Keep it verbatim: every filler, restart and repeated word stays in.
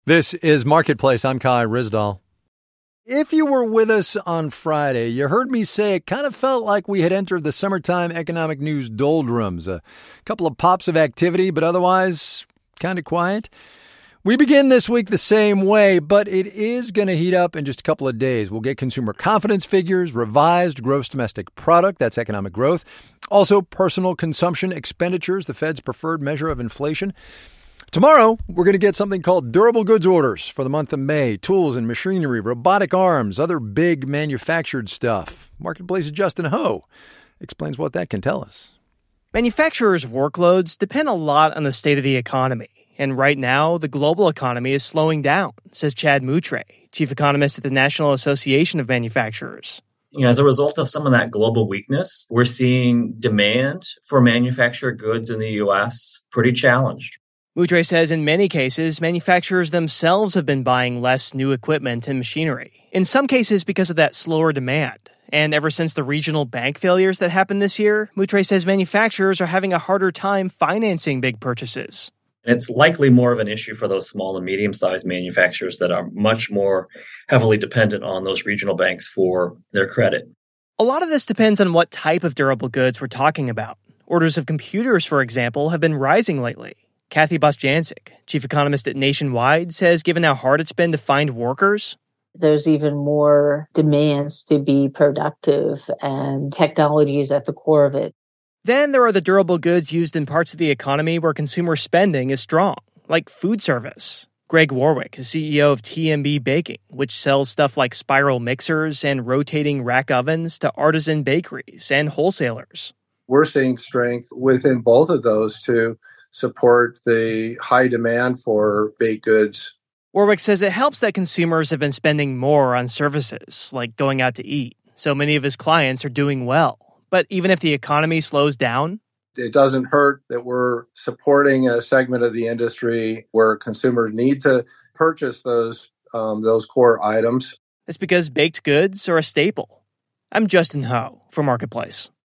This is Marketplace. I'm Kai Ryssdal. If you were with us on Friday, you heard me say it kind of felt like we had entered the summertime economic news doldrums. A couple of pops of activity, but otherwise kind of quiet. We begin this week the same way, but it is going to heat up in just a couple of days. We'll get consumer confidence figures, revised gross domestic product, that's economic growth. Also, personal consumption expenditures, the Fed's preferred measure of inflation. Tomorrow, we're going to get something called durable goods orders for the month of May. Tools and machinery, robotic arms, other big manufactured stuff. Marketplace's Justin Ho explains what that can tell us. Manufacturers' workloads depend a lot on the state of the economy. And right now, the global economy is slowing down, says Chad Moutre, chief economist at the National Association of Manufacturers. You know, as a result of some of that global weakness, we're seeing demand for manufactured goods in the U S pretty challenged. Moutre says in many cases, manufacturers themselves have been buying less new equipment and machinery, in some cases because of that slower demand. And ever since the regional bank failures that happened this year, Moutre says manufacturers are having a harder time financing big purchases. It's likely more of an issue for those small and medium-sized manufacturers that are much more heavily dependent on those regional banks for their credit. A lot of this depends on what type of durable goods we're talking about. Orders of computers, for example, have been rising lately. Kathy Bostjancic, chief economist at Nationwide, says given how hard it's been to find workers, there's even more demands to be productive, and technology is at the core of it. Then there are the durable goods used in parts of the economy where consumer spending is strong, like food service. Greg Warwick is C E O of T M B Baking, which sells stuff like spiral mixers and rotating rack ovens to artisan bakeries and wholesalers. We're seeing strength within both of those to support the high demand for baked goods. Warwick says it helps that consumers have been spending more on services, like going out to eat, so many of his clients are doing well. But even if the economy slows down, it doesn't hurt that we're supporting a segment of the industry where consumers need to purchase those um, those core items. It's because baked goods are a staple. I'm Justin Ho for Marketplace.